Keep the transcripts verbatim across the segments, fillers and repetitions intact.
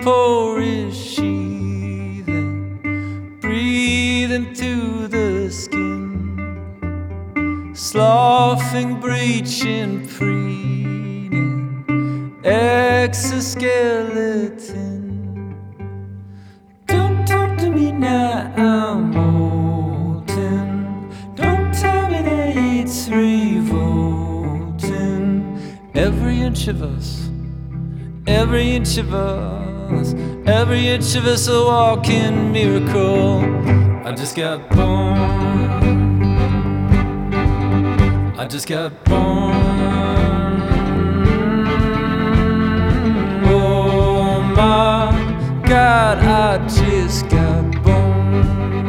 pore is sheathing, breathing through the skin, sloughing, breaching, preening, exoskeleton. Don't talk to me now, I'm molten. Don't tell me that it's revolting. Every inch of us, every inch of us, every inch of us a walking miracle. I just got born, I just got born. Oh my God, I just got born.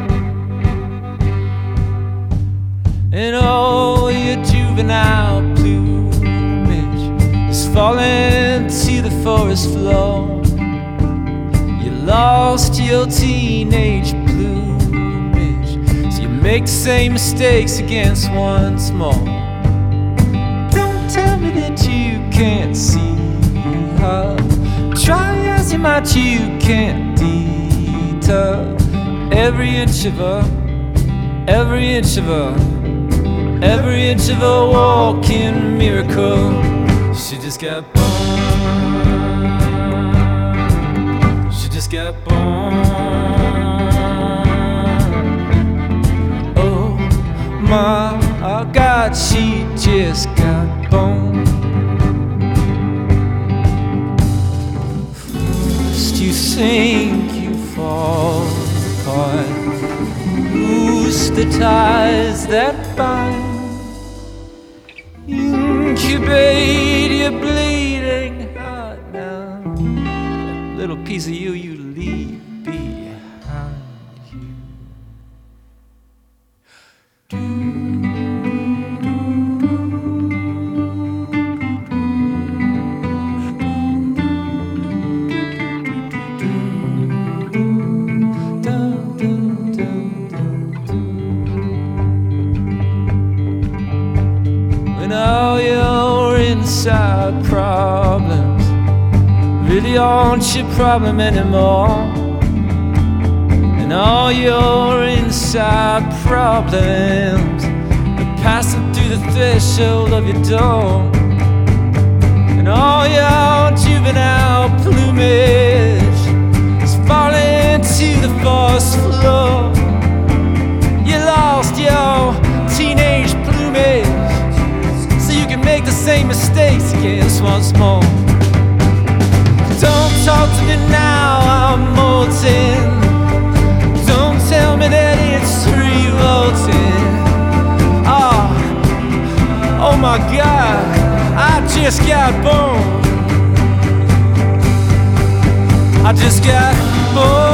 And all your juvenile plumage is falling to the forest floor. You lost your teenage plumage, so you make the same mistakes against once more. Don't tell me that you can't see her. Try as you might, you can't deter. Every inch of her, every inch of her, every inch of a walking miracle. She just got born, she just got born. Oh my God, she just got born. First you think you fall apart, lose the ties that bind, incubate your bleeding heart now. That little piece of you you leave behind you. When all your inside problems really aren't your problem anymore, and all your inside problems are passing through the threshold of your door, and all your juvenile plumage is falling to the forest floor. You lost your teenage plumage, make the same mistakes against once more. Don't talk to me now, I'm molten. Don't tell me that it's revolting. Oh, oh my God, I just got born. I just got born.